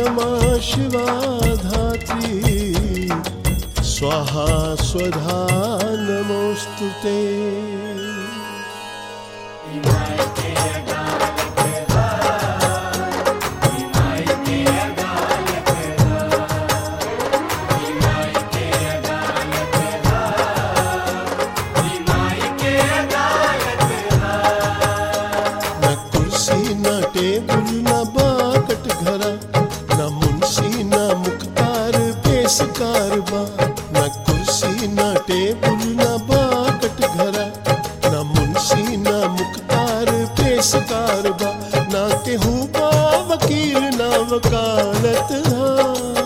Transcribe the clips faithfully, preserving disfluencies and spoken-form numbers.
क्षमा शिवा धात्री स्वाहा स्वधा नमोस्तुते। न कुर्सी न टेबुल न बाकट घरा, न मुंशी न मुख्तार पेश कारबा, ना केहू बा वकील न वकालत हाँ।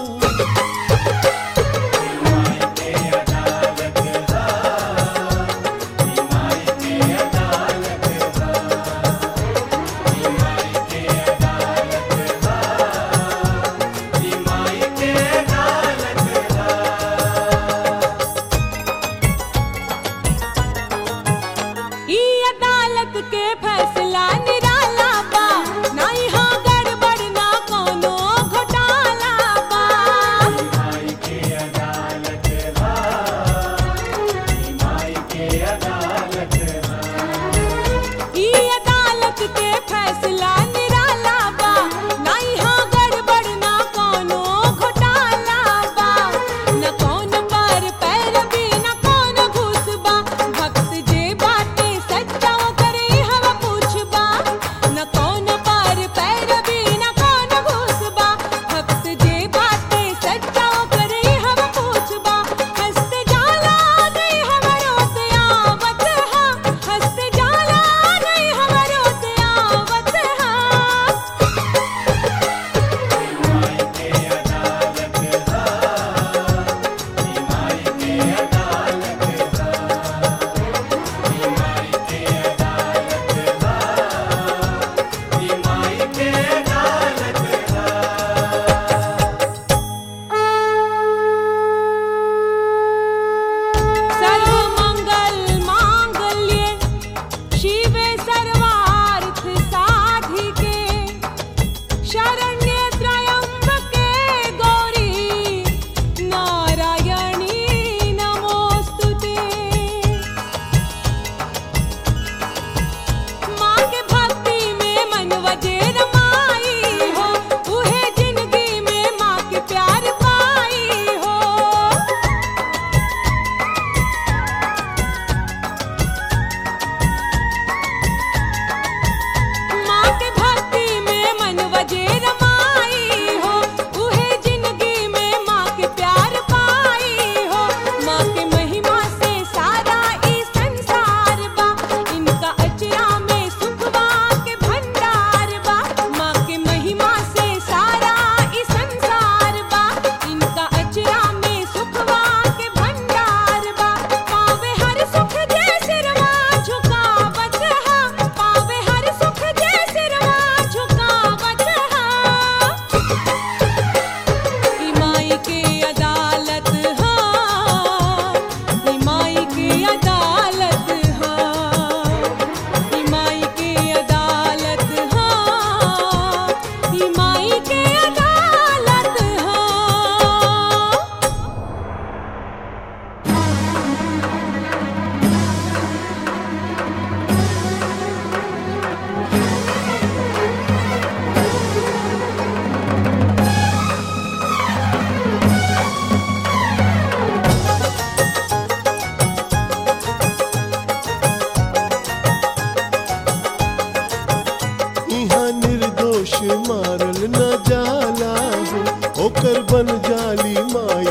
मारल न जाला हो, ओकर बन जाली माई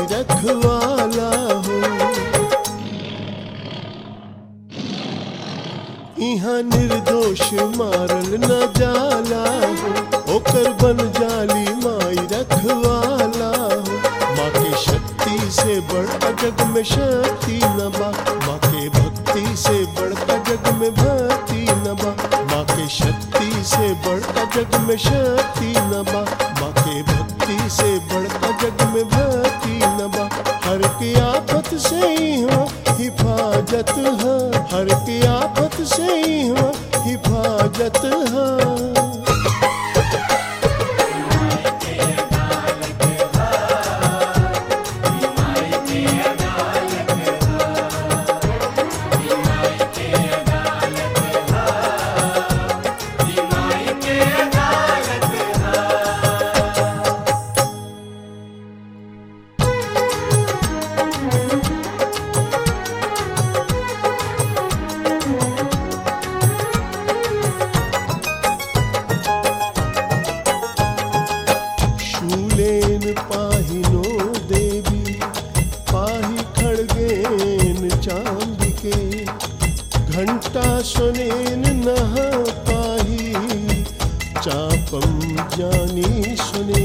रखवाला हो। यहाँ निर्दोष मारल न जाला हो, ओकर बन जाली माई रखवाला हो। माँ के शक्ति से बड़का जग में शक्ति न बा, माँ के भक्ति से बड़का जग में भक्ति न बा। माँ के शक्ति से बड़का जग में शक्ति न बा, माँ के भक्ति से बड़का जग में भक्ति न बा। हर की आफत से ही हो हिफाजत है, हर की आफत से ही हो हिफाजत है। सुनेन चांदिके घंटा सुनेन नह पाही चापम जानी सुने